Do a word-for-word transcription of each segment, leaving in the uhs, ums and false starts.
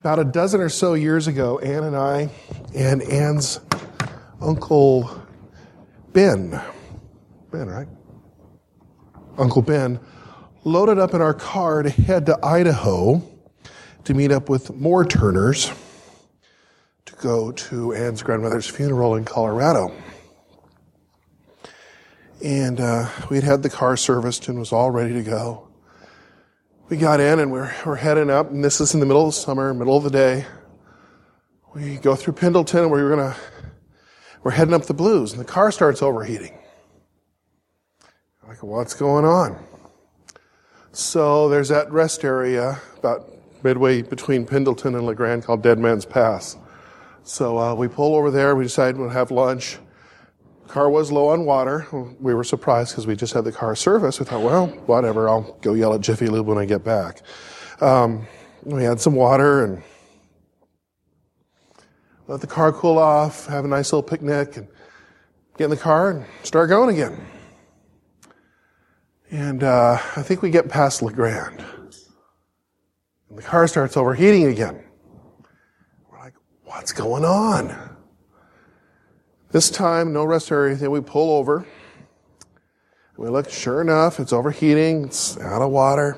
About a dozen or so years ago, Ann and I and Ann's Uncle Ben, Ben, right? Uncle Ben, loaded up in our car to head to Idaho to meet up with more Turners to go to Ann's grandmother's funeral in Colorado. And uh, we'd had the car serviced and was all ready to go. We got in and we're, we're heading up, and this is in the middle of the summer, middle of the day. We go through Pendleton, and we're gonna, we're heading up the Blues, and the car starts overheating. I'm like, what's going on? So there's that rest area about midway between Pendleton and LeGrand called Dead Man's Pass. So uh, we pull over there. We decide we'll have lunch. Car was low on water. We were surprised because we just had the car serviced. We thought, well, whatever, I'll go yell at Jiffy Lube when I get back. Um, we had some water and let the car cool off, have a nice little picnic, and get in the car and start going again. And uh, I think we get past LeGrand. And the car starts overheating again. We're like, what's going on? This time, no rest area, anything. We pull over. We look, sure enough, it's overheating. It's out of water.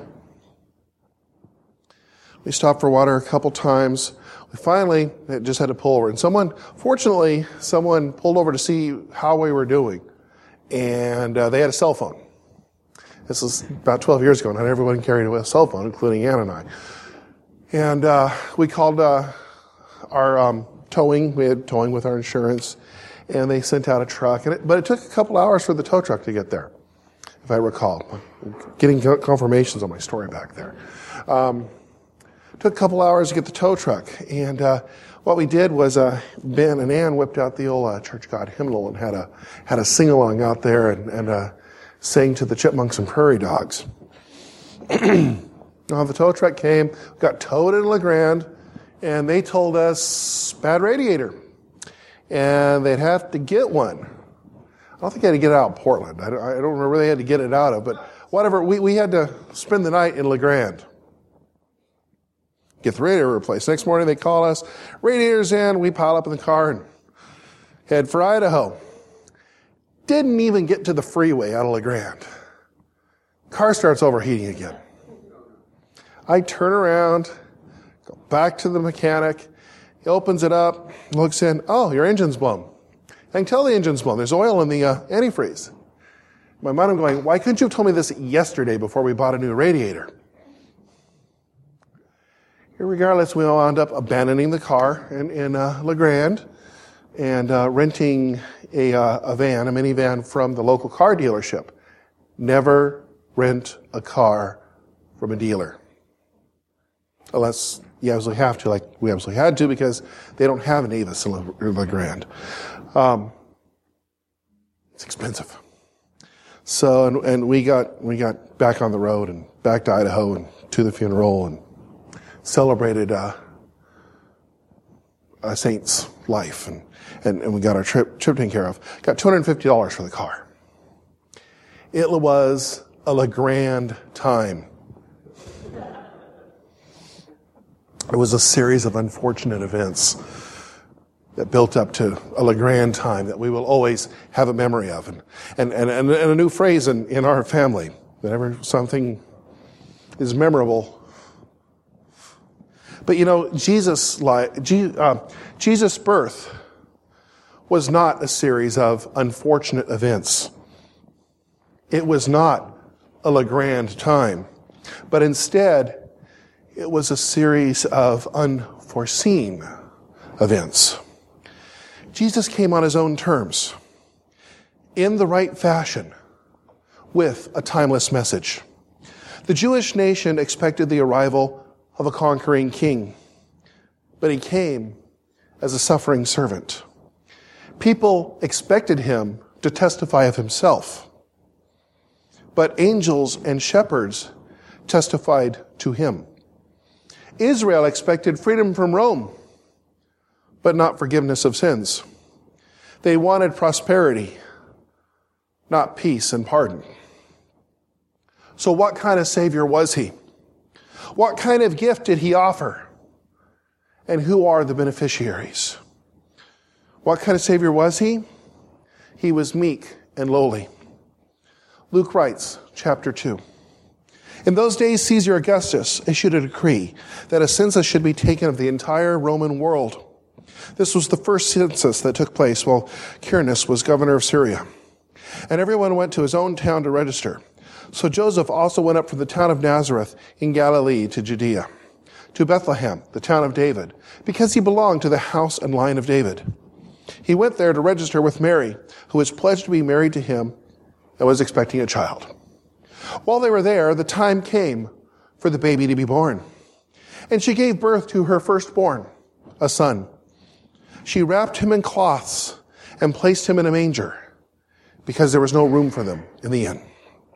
We stopped for water a couple times. We finally just had to pull over. And someone, fortunately, someone pulled over to see how we were doing. And uh, they had a cell phone. This was about twelve years ago. Not everyone carried a cell phone, including Ann and I. And uh, we called uh, our um, towing. We had towing with our insurance. And they sent out a truck. And it, but it took a couple hours for the tow truck to get there, if I recall. Getting confirmations on my story back there. Um, took a couple hours to get the tow truck. And uh, what we did was uh, Ben and Ann whipped out the old uh, Church God hymnal and had a had a sing-along out there and, and uh, sang to the chipmunks and prairie dogs. Now the tow truck came, got towed in LeGrand, and they told us, bad radiator. And they'd have to get one. I don't think they had to get it out of Portland. I don't, I don't remember where they had to get it out of, but whatever. We, we had to spend the night in LeGrand. Get the radiator replaced. Next morning they call us, radiator's in. We pile up in the car and head for Idaho. Didn't even get to the freeway out of LeGrand. Car starts overheating again. I turn around, go back to the mechanic. He opens it up, looks in, oh, your engine's blown. I can tell the engine's blown. There's oil in the uh, antifreeze. In my mind, I'm going, why couldn't you have told me this yesterday before we bought a new radiator? Regardless, we wound up abandoning the car in, in uh, LeGrand and uh, renting a, uh, a van, a minivan from the local car dealership. Never rent a car from a dealer. Unless you absolutely have to, like we absolutely had to, because they don't have an Avis in LeGrand. Um, it's expensive. So, and, and we got we got back on the road and back to Idaho and to the funeral and celebrated uh, a saint's life, and, and, and we got our trip trip taken care of. Got two hundred fifty dollars for the car. It was a LeGrand time. It was a series of unfortunate events that built up to a LeGrand time that we will always have a memory of. And, and, and, and a new phrase in, in our family, whenever something is memorable. But you know, Jesus' life, uh, Jesus' birth was not a series of unfortunate events. It was not a LeGrand time, but instead, it was a series of unforeseen events. Jesus came on his own terms, in the right fashion, with a timeless message. The Jewish nation expected the arrival of a conquering king, but he came as a suffering servant. People expected him to testify of himself, but angels and shepherds testified to him. Israel expected freedom from Rome, but not forgiveness of sins. They wanted prosperity, not peace and pardon. So what kind of Savior was he? What kind of gift did he offer? And who are the beneficiaries? What kind of Savior was he? He was meek and lowly. Luke writes, chapter two. In those days, Caesar Augustus issued a decree that a census should be taken of the entire Roman world. This was the first census that took place while Quirinius was governor of Syria. And everyone went to his own town to register. So Joseph also went up from the town of Nazareth in Galilee to Judea, to Bethlehem, the town of David, because he belonged to the house and line of David. He went there to register with Mary, who was pledged to be married to him and was expecting a child. While they were there, the time came for the baby to be born. And she gave birth to her firstborn, a son. She wrapped him in cloths and placed him in a manger, because there was no room for them in the inn.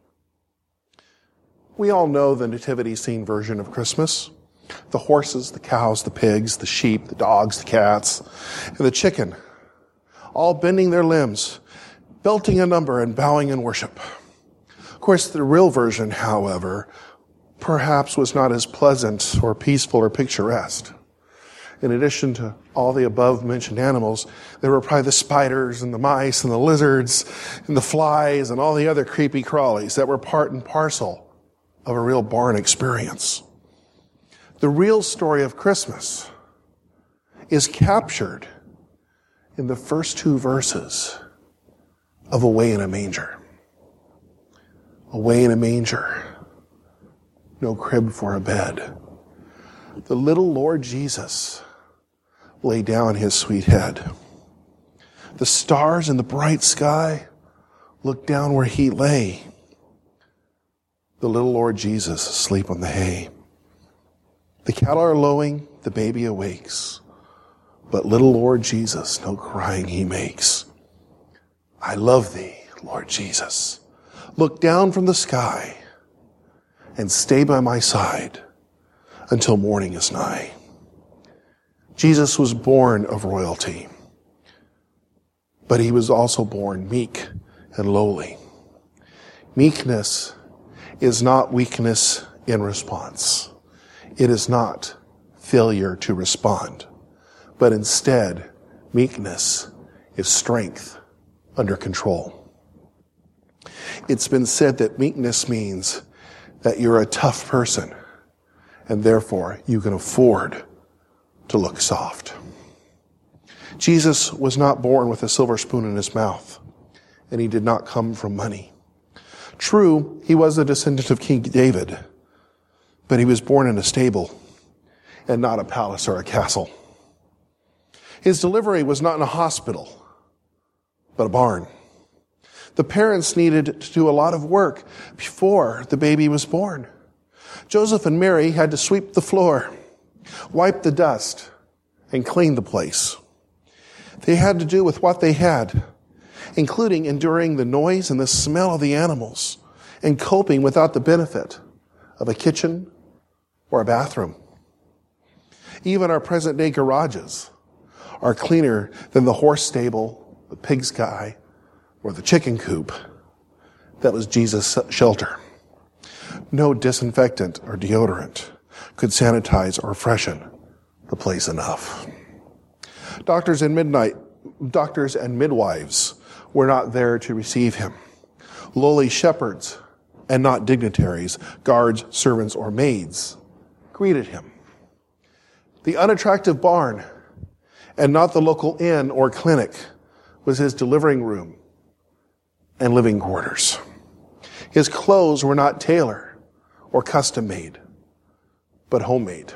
We all know the nativity scene version of Christmas. The horses, the cows, the pigs, the sheep, the dogs, the cats, and the chicken, all bending their limbs, belting a number and bowing in worship. Of course, the real version, however, perhaps was not as pleasant or peaceful or picturesque. In addition to all the above-mentioned animals, there were probably the spiders and the mice and the lizards and the flies and all the other creepy crawlies that were part and parcel of a real barn experience. The real story of Christmas is captured in the first two verses of Away in a Manger. Away in a manger, no crib for a bed. The little Lord Jesus lay down his sweet head. The stars in the bright sky looked down where he lay. The little Lord Jesus asleep on the hay. The cattle are lowing, the baby awakes, but little Lord Jesus no crying he makes. I love thee, Lord Jesus. Look down from the sky and stay by my side until morning is nigh. Jesus was born of royalty, but he was also born meek and lowly. Meekness is not weakness in response. It is not failure to respond, but instead, meekness is strength under control. It's been said that meekness means that you're a tough person, and therefore you can afford to look soft. Jesus was not born with a silver spoon in his mouth, and he did not come from money. True, he was a descendant of King David, but he was born in a stable and not a palace or a castle. His delivery was not in a hospital, but a barn. The parents needed to do a lot of work before the baby was born. Joseph and Mary had to sweep the floor, wipe the dust, and clean the place. They had to do with what they had, including enduring the noise and the smell of the animals and coping without the benefit of a kitchen or a bathroom. Even our present-day garages are cleaner than the horse stable, the pig sty, or the chicken coop that was Jesus' shelter. No disinfectant or deodorant could sanitize or freshen the place enough. Doctors and midnight, doctors and midwives were not there to receive him. Lowly shepherds and not dignitaries, guards, servants, or maids greeted him. The unattractive barn and not the local inn or clinic was his delivering room and living quarters. His clothes were not tailor or custom made, but homemade.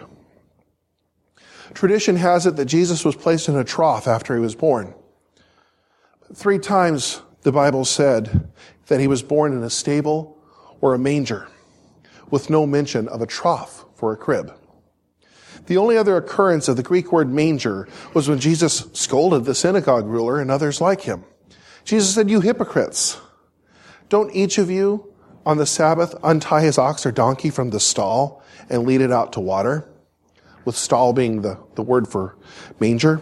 Tradition has it that Jesus was placed in a trough after he was born. Three times the Bible said that he was born in a stable or a manger, with no mention of a trough for a crib. The only other occurrence of the Greek word manger was when Jesus scolded the synagogue ruler and others like him. Jesus said, "You hypocrites, don't each of you on the Sabbath untie his ox or donkey from the stall and lead it out to water?" With stall being the, the word for manger.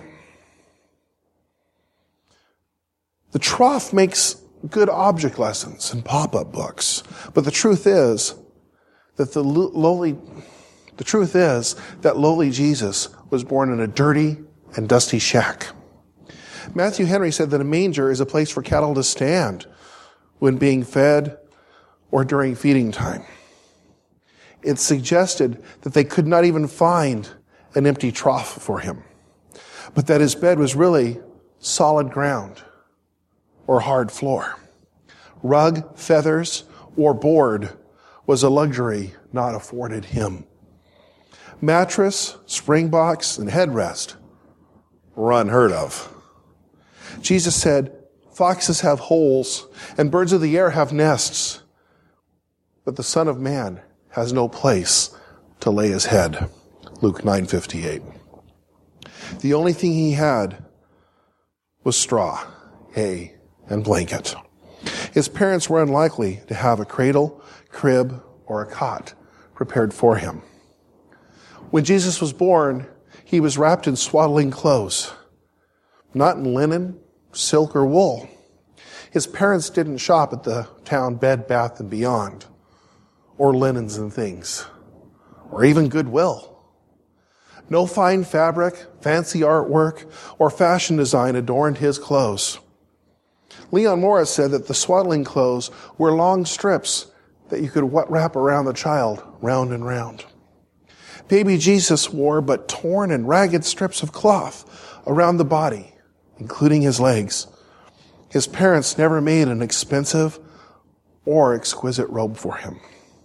The trough makes good object lessons and pop-up books. But the truth is that the lowly The truth is that lowly Jesus was born in a dirty and dusty shack. Matthew Henry said that a manger is a place for cattle to stand when being fed or during feeding time. It suggested that they could not even find an empty trough for him, but that his bed was really solid ground or hard floor. Rug, feathers, or board was a luxury not afforded him. Mattress, spring box, and headrest were unheard of. Jesus said, foxes have holes and birds of the air have nests, but the Son of Man has no place to lay his head. Luke nine fifty-eight. The only thing he had was straw, hay, and blanket. His parents were unlikely to have a cradle, crib, or a cot prepared for him. When Jesus was born, he was wrapped in swaddling clothes, not in linen, silk, or wool. His parents didn't shop at the town Bed, Bath, and Beyond, or Linens and Things, or even Goodwill. No fine fabric, fancy artwork, or fashion design adorned his clothes. Leon Morris said that the swaddling clothes were long strips that you could wrap around the child, round and round. Baby Jesus wore but torn and ragged strips of cloth around the body, including his legs. His parents never made an expensive or exquisite robe for him.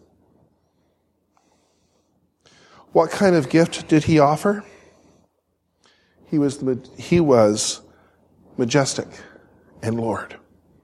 What kind of gift did he offer? He was, he was majestic and Lord.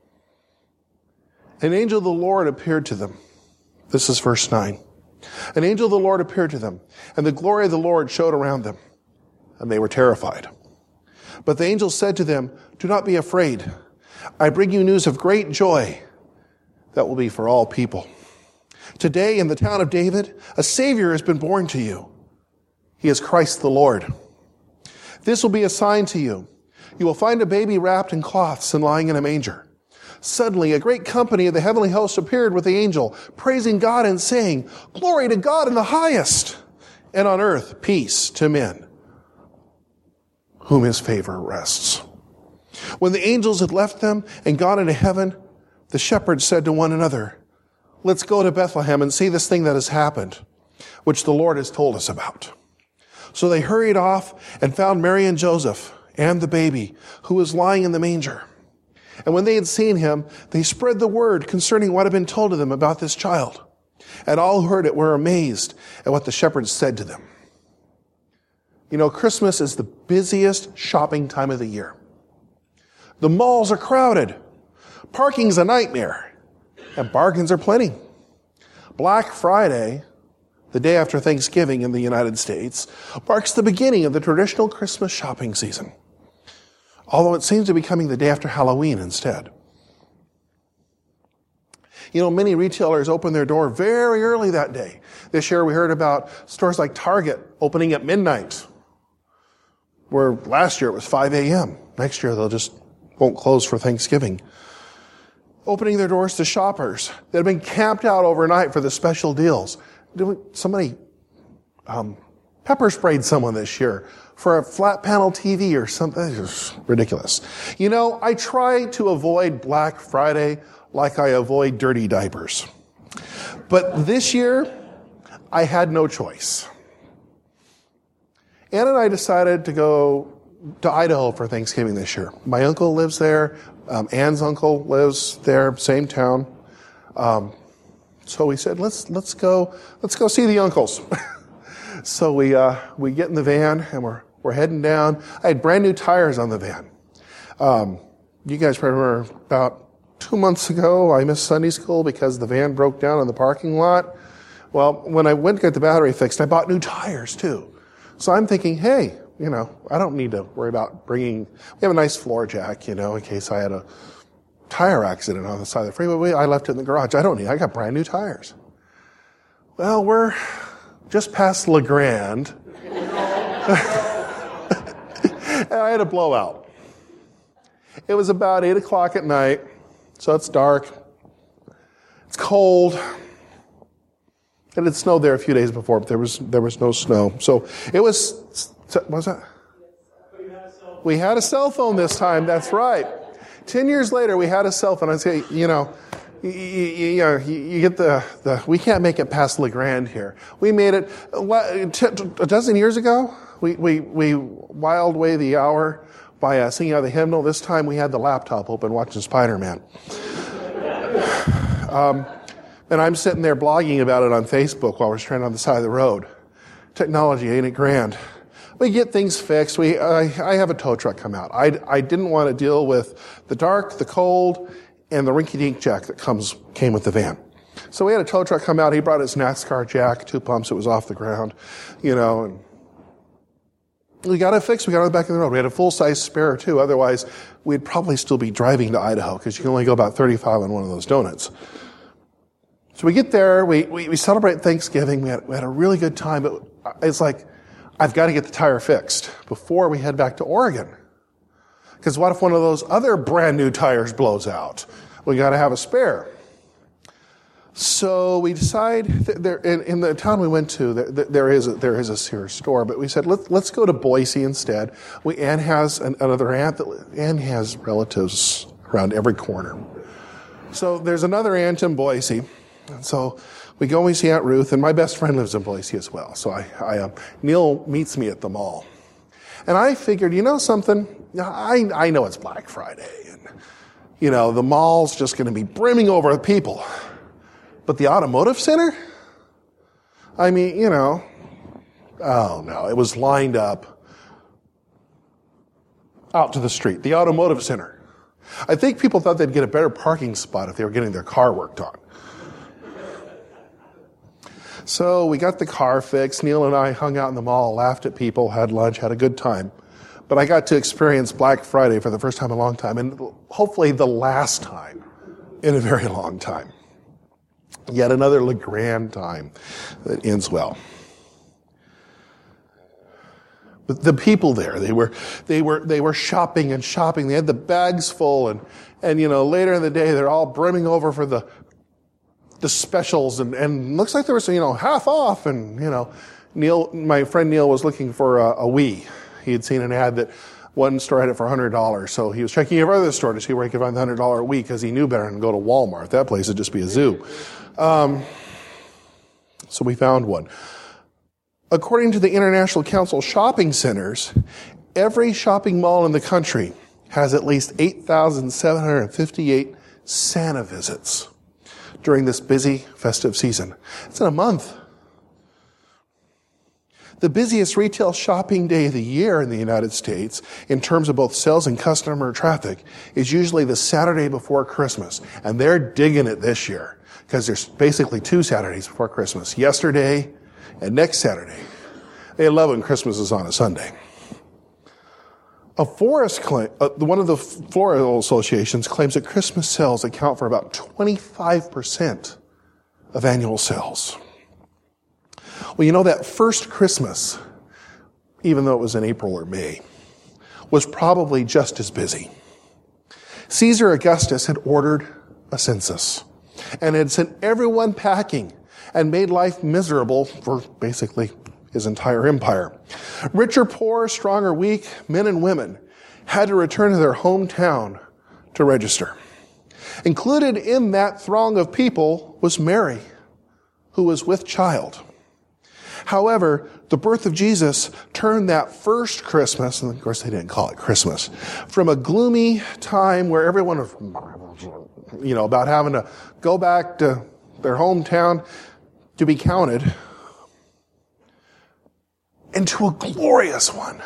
An angel of the Lord appeared to them. This is verse nine. An angel of the Lord appeared to them, and the glory of the Lord showed around them, and they were terrified. But the angel said to them, do not be afraid. I bring you news of great joy that will be for all people. Today in the town of David, a Savior has been born to you. He is Christ the Lord. This will be a sign to you. You will find a baby wrapped in cloths and lying in a manger. Suddenly, a great company of the heavenly host appeared with the angel, praising God and saying, glory to God in the highest, and on earth peace to men, whom his favor rests. When the angels had left them and gone into heaven, the shepherds said to one another, let's go to Bethlehem and see this thing that has happened, which the Lord has told us about. So they hurried off and found Mary and Joseph and the baby who was lying in the manger. And when they had seen him, they spread the word concerning what had been told to them about this child. And all who heard it were amazed at what the shepherds said to them. You know, Christmas is the busiest shopping time of the year. The malls are crowded. Parking's a nightmare. And bargains are plenty. Black Friday, the day after Thanksgiving in the United States, marks the beginning of the traditional Christmas shopping season. Although it seems to be coming the day after Halloween instead. You know, many retailers open their door very early that day. This year we heard about stores like Target opening at midnight, where last year it was five a.m. Next year they'll just won't close for Thanksgiving. Opening their doors to shoppers that have been camped out overnight for the special deals. Somebody um, pepper sprayed someone this year for a flat panel T V or something. It's ridiculous. You know, I try to avoid Black Friday like I avoid dirty diapers. But this year, I had no choice. Ann and I decided to go to Idaho for Thanksgiving this year. My uncle lives there. Um, Ann's uncle lives there, same town. Um, so we said, let's let's go let's go see the uncles. So we uh, we get in the van and we're we're heading down. I had brand new tires on the van. Um, you guys probably remember about two months ago I missed Sunday school because the van broke down in the parking lot. Well, when I went to get the battery fixed, I bought new tires too. So I'm thinking, hey, you know, I don't need to worry about bringing. We have a nice floor jack, you know, in case I had a tire accident on the side of the freeway. I left it in the garage. I don't need. I got brand new tires. Well, we're just past La Grande. And I had a blowout. It was about eight o'clock at night, so it's dark. It's cold. It had snowed there a few days before, but there was there was no snow. So it was, what was that? We had a cell phone this time, that's right. Ten years later, we had a cell phone. I say, you know, you, you, you, you get the, the, we can't make it past LeGrand here. We made it, a dozen years ago, we, we, we wiled away the hour by uh, singing out the hymnal. This time we had the laptop open watching Spider-Man. Um, and I'm sitting there blogging about it on Facebook while we're stranded on the side of the road. Technology, ain't it grand? We get things fixed. We, I, I have a tow truck come out. I, I didn't want to deal with the dark, the cold, and the rinky-dink jack that comes came with the van. So we had a tow truck come out. He brought his NASCAR jack, two pumps. It was off the ground, you know. And we got it fixed. We got it on the back of the road. We had a full-size spare too. Otherwise, we'd probably still be driving to Idaho because you can only go about thirty-five on one of those donuts. So we get there. We we, we celebrate Thanksgiving. We had, we had a really good time. But it's like, I've got to get the tire fixed before we head back to Oregon. Because what if one of those other brand new tires blows out? We got to have a spare. So we decide that there, in, in the town we went to, there, there is a, there is a Sears store, but we said Let, let's go to Boise instead. We Ann has an, another aunt that Ann has relatives around every corner. So there's another aunt in Boise, and so we go and we see Aunt Ruth, and my best friend lives in Boise as well. So I, I uh, Neil meets me at the mall, and I figured, you know something, I I know it's Black Friday, and you know the mall's just going to be brimming over with people. But the automotive center? I mean, you know, oh no, it was lined up out to the street. The automotive center. I think people thought they'd get a better parking spot if they were getting their car worked on. So we got the car fixed. Neil and I hung out in the mall, laughed at people, had lunch, had a good time. But I got to experience Black Friday for the first time in a long time, and hopefully the last time in a very long time. Yet another LeGrand time that ends well. But the people there, they were, they were, they were shopping and shopping. They had the bags full, and, and you know, later in the day, they're all brimming over for the, the specials, and, and looks like there was, you know, half off, and, you know, Neil, my friend Neil was looking for a, a Wii. He had seen an ad that one store had it for one hundred dollars, so he was checking every other store to see where he could find the one hundred dollars Wii, because he knew better than go to Walmart. That place would just be a zoo. Um, so we found one. According to the International Council of Shopping Centers, every shopping mall in the country has at least eight thousand seven hundred fifty-eight Santa visits during this busy festive season. It's in a month. The busiest retail shopping day of the year in the United States, in terms of both sales and customer traffic, is usually the Saturday before Christmas. And they're digging it this year, because there's basically two Saturdays before Christmas. Yesterday and next Saturday. They love when Christmas is on a Sunday. A florist claim, uh, one of the floral associations claims that Christmas sales account for about twenty-five percent of annual sales. Well, you know, that first Christmas, even though it was in April or May, was probably just as busy. Caesar Augustus had ordered a census and had sent everyone packing and made life miserable for basically his entire empire. Rich or poor, strong or weak, men and women had to return to their hometown to register. Included in that throng of people was Mary, who was with child. However, the birth of Jesus turned that first Christmas, and of course they didn't call it Christmas, from a gloomy time where everyone was, you know, about having to go back to their hometown to be counted, into a glorious one.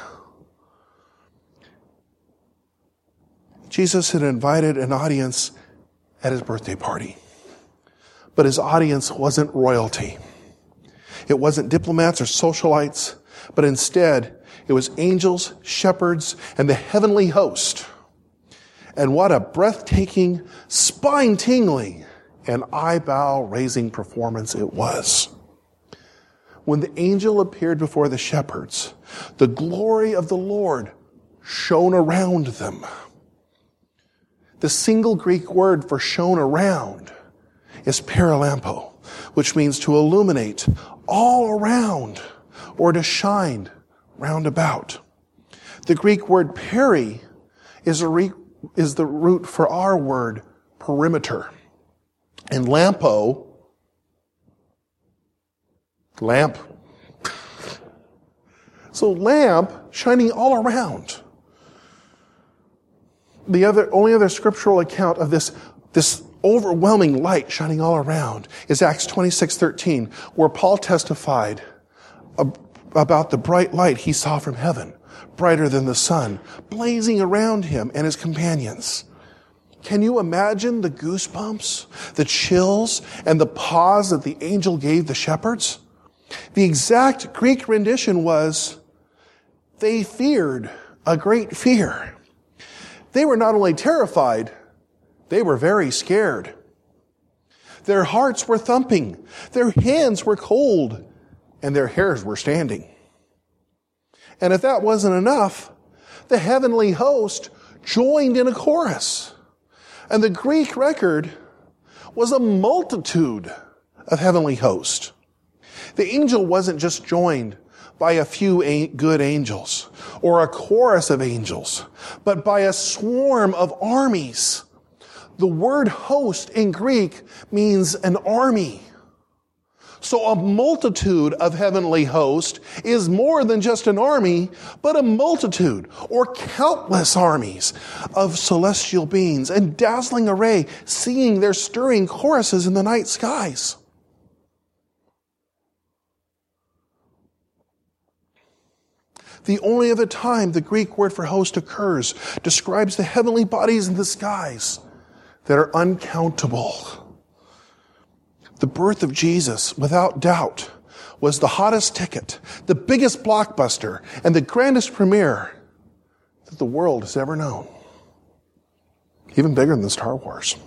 Jesus had invited an audience at his birthday party, but his audience wasn't royalty. It wasn't diplomats or socialites, but instead it was angels, shepherds, and the heavenly host. And what a breathtaking, spine-tingling, and eyebrow-raising performance it was. When the angel appeared before the shepherds, the glory of the Lord shone around them. The single Greek word for shone around is paralampo, which means to illuminate all around or to shine round about. The Greek word peri is, a re- is the root for our word perimeter. And lampo, lamp. So lamp, shining all around. The other, only other scriptural account of this, this overwhelming light shining all around is Acts twenty-six thirteen, where Paul testified about the bright light he saw from heaven, brighter than the sun, blazing around him and his companions. Can you imagine the goosebumps, the chills, and the pause that the angel gave the shepherds? The exact Greek rendition was, they feared a great fear. They were not only terrified, they were very scared. Their hearts were thumping, their hands were cold, and their hairs were standing. And if that wasn't enough, the heavenly host joined in a chorus. And the Greek record was a multitude of heavenly hosts. The angel wasn't just joined by a few good angels or a chorus of angels, but by a swarm of armies. The word host in Greek means an army. So a multitude of heavenly hosts is more than just an army, but a multitude or countless armies of celestial beings and dazzling array, singing their stirring choruses in the night skies. The only other time the Greek word for host occurs describes the heavenly bodies in the skies that are uncountable. The birth of Jesus, without doubt, was the hottest ticket, the biggest blockbuster, and the grandest premiere that the world has ever known. Even bigger than Star Wars.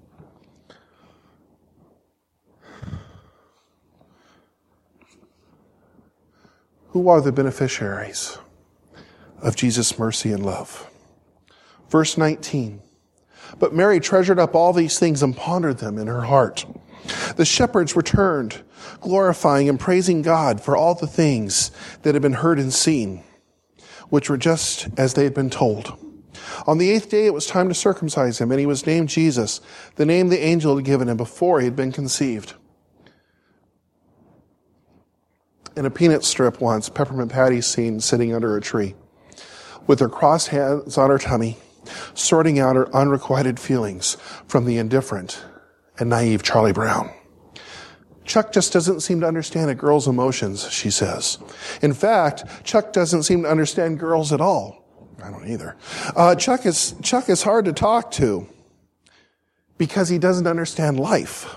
Who are the beneficiaries of Jesus' mercy and love? Verse nineteen. But Mary treasured up all these things and pondered them in her heart. The shepherds returned, glorifying and praising God for all the things that had been heard and seen, which were just as they had been told. On the eighth day it was time to circumcise him, and he was named Jesus, the name the angel had given him before he had been conceived. In a peanut strip once, Peppermint Patty's seen sitting under a tree, with her crossed hands on her tummy, sorting out her unrequited feelings from the indifferent and naive Charlie Brown. Chuck just doesn't seem to understand a girl's emotions, she says. In fact, Chuck doesn't seem to understand girls at all. I don't either. Uh, Chuck is, Chuck is hard to talk to because he doesn't understand life.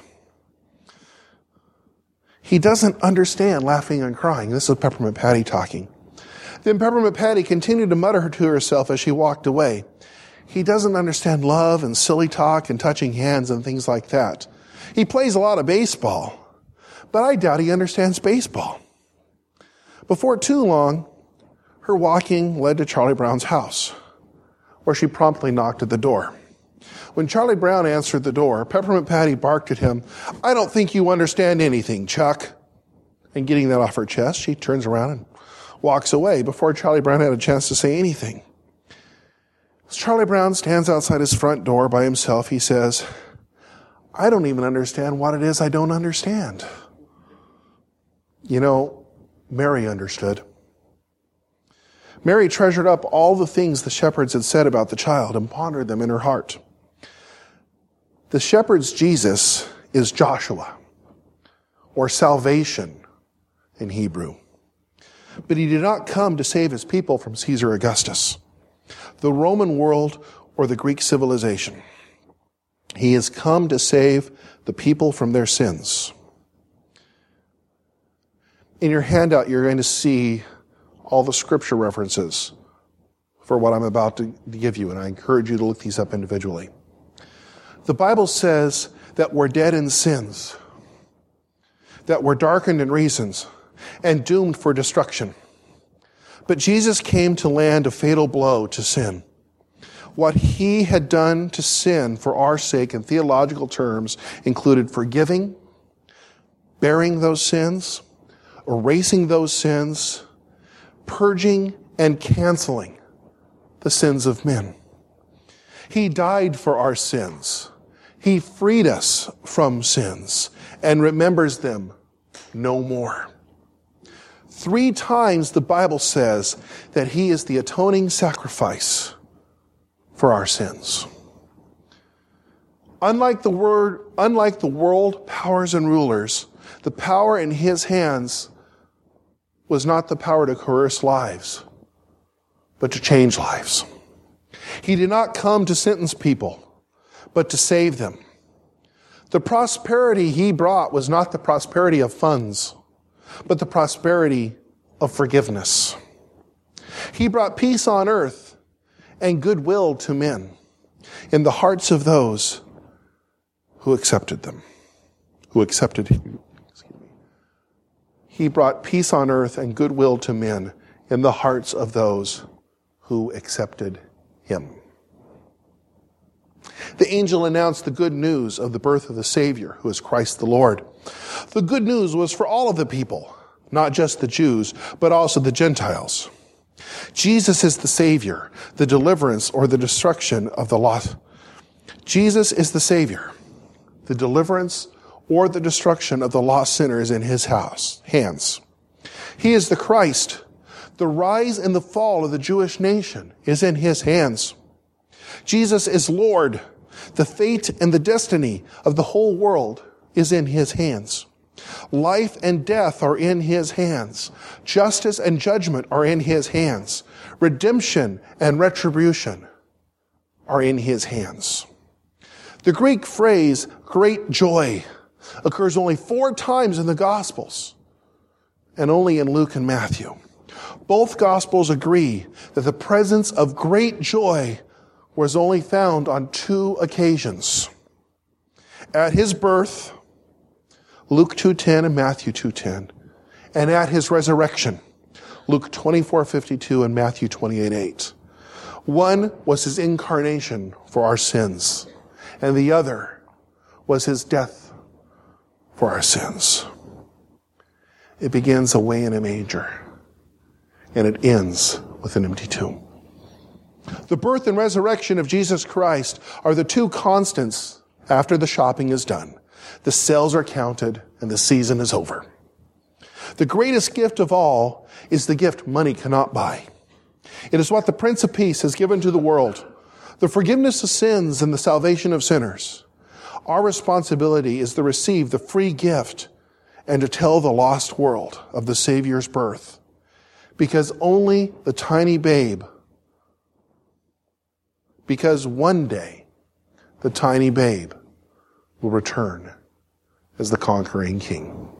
He doesn't understand laughing and crying. This is Peppermint Patty talking. Then Peppermint Patty continued to mutter to herself as she walked away. He doesn't understand love and silly talk and touching hands and things like that. He plays a lot of baseball, but I doubt he understands baseball. Before too long, her walking led to Charlie Brown's house, where she promptly knocked at the door. When Charlie Brown answered the door, Peppermint Patty barked at him, "I don't think you understand anything, Chuck." And getting that off her chest, she turns around and walks away before Charlie Brown had a chance to say anything. As Charlie Brown stands outside his front door by himself, he says, "I don't even understand what it is I don't understand." You know, Mary understood. Mary treasured up all the things the shepherds had said about the child and pondered them in her heart. The shepherd's Jesus is Joshua, or salvation in Hebrew. But he did not come to save his people from Caesar Augustus, the Roman world, or the Greek civilization. He has come to save the people from their sins. In your handout, you're going to see all the scripture references for what I'm about to give you, and I encourage you to look these up individually. The Bible says that we're dead in sins, that we're darkened in reasons, and doomed for destruction. But Jesus came to land a fatal blow to sin. What he had done to sin for our sake in theological terms included forgiving, bearing those sins, erasing those sins, purging and canceling the sins of men. He died for our sins. He freed us from sins and remembers them no more. Three times the Bible says that he is the atoning sacrifice for our sins. Unlike the word, unlike the world, powers, and rulers, the power in his hands was not the power to coerce lives, but to change lives. He did not come to sentence people, but to save them. The prosperity he brought was not the prosperity of funds, but the prosperity of forgiveness. He brought peace on earth and goodwill to men in the hearts of those who accepted them, who accepted him. He brought peace on earth and goodwill to men in the hearts of those who accepted him. The angel announced the good news of the birth of the Savior, who is Christ the Lord. The good news was for all of the people, not just the Jews, but also the Gentiles. Jesus is the Savior, the deliverance or the destruction of the lost. Jesus is the Savior. The deliverance or the destruction of the lost sinners in his house, hands. He is the Christ. The rise and the fall of the Jewish nation is in his hands. Jesus is Lord. The fate and the destiny of the whole world is in his hands. Life and death are in his hands. Justice and judgment are in his hands. Redemption and retribution are in his hands. The Greek phrase, great joy, occurs only four times in the Gospels and only in Luke and Matthew. Both Gospels agree that the presence of great joy was only found on two occasions. At his birth, Luke two ten and Matthew two ten, and at his resurrection, Luke twenty-four fifty-two and Matthew twenty-eight eight. One was his incarnation for our sins, and the other was his death for our sins. It begins away in a manger, and it ends with an empty tomb. The birth and resurrection of Jesus Christ are the two constants after the shopping is done. The sales are counted, and the season is over. The greatest gift of all is the gift money cannot buy. It is what the Prince of Peace has given to the world, the forgiveness of sins and the salvation of sinners. Our responsibility is to receive the free gift and to tell the lost world of the Savior's birth, because only the tiny babe, because one day the tiny babe will return as the conquering king.